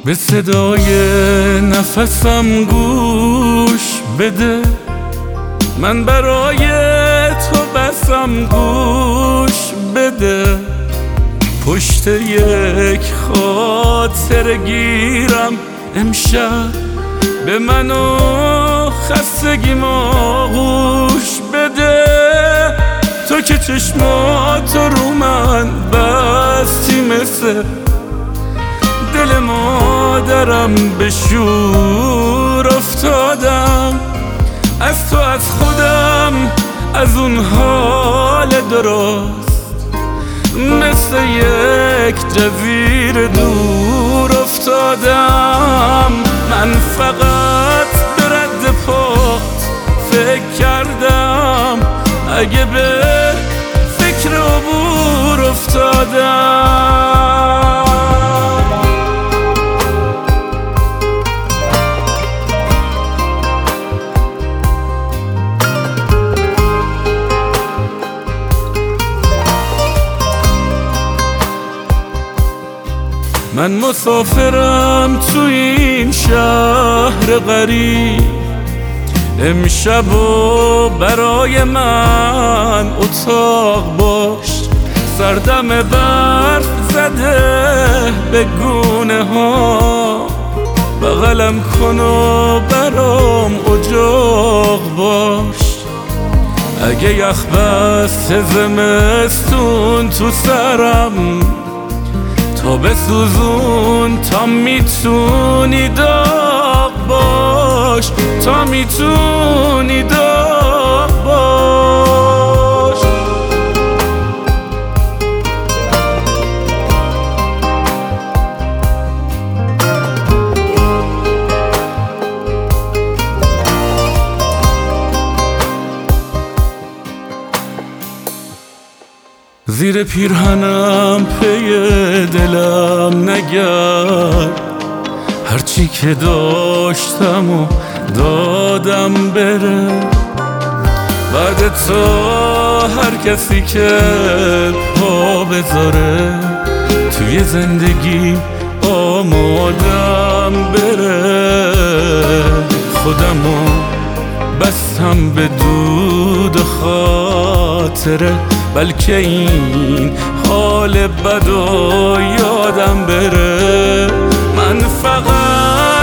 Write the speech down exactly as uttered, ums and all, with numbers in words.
به صدای نفسم گوش بده، من برای تو بسم گوش بده. پشت یک خاطر گیرم امشب، به من و خستگیم آغوش بده. تو که چشماتو رو من بستی، مثل دل مادرم به شور افتادم. از تو، از خودم، از اون حال درست، مثل یک جزیره دور افتادم. من فقط به رد پات فکر کردم، اگه به فکر عبور افتادم. من مسافرم تو این شهر غریب، امشب و برای من اتاق باش. سردم برف زده به گونه ها، بغلم کن و برام اجاق باش. اگه یخ بسته زمستون تو سرم، تا بسوزون تا میتونی داغ باش، تا میتونی داغ باش. زیر پیرهنم پی دلم نگرد، هرچی که داشتم و دادم بره. بعد تو هر کسی که پا بذاره توی زندگی آمادم بره. خودمو بستم به دود و خاطره، بلکه این حال بد و یادم بره. من فقط